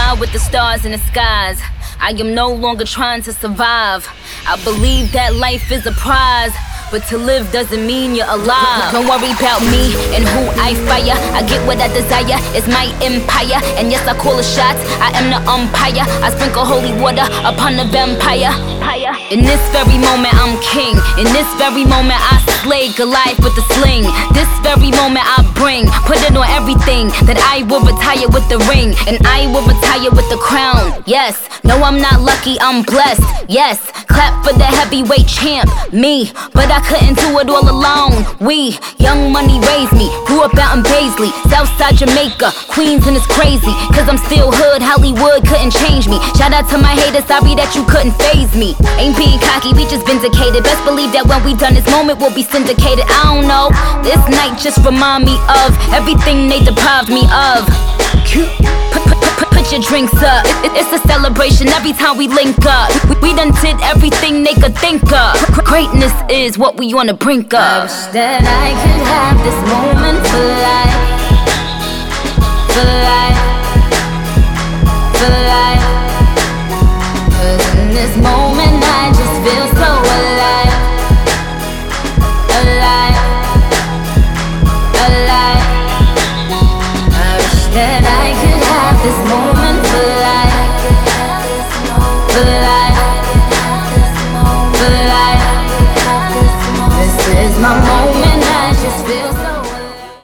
fly with the stars in the skies. I am no longer trying to survive. I believe that life is a prize, but to live doesn't mean you're alive. Don't worry about me and who I fire. I get what I desire, it's my empire. And yes, I call the shots, I am the umpire. I sprinkle holy water upon the vampire. In this very moment I'm king. In this very moment I slay Goliath with the sling. This very moment I put it on everything. That I will retire with the ring, and I will retire with the crown. Yes, no I'm not lucky, I'm blessed. Yes, clap for the heavyweight champ, me. But I couldn't do it all alone. We, Young Money raised me. Grew up out in Paisley, Southside Jamaica, Queens, and it's crazy, cause I'm still hood, Hollywood couldn't change me. Shout out to my haters, sorry that you couldn't faze me. Ain't being cocky, we just vindicated. Best believe that when we done this moment we'll be syndicated. I don't know, this night just remind me of everything they deprived me of. Put your drinks up, it's a celebration every time we link up. We done did everything they could think of. Greatness is what we on the brink of. I wish that I could have this moment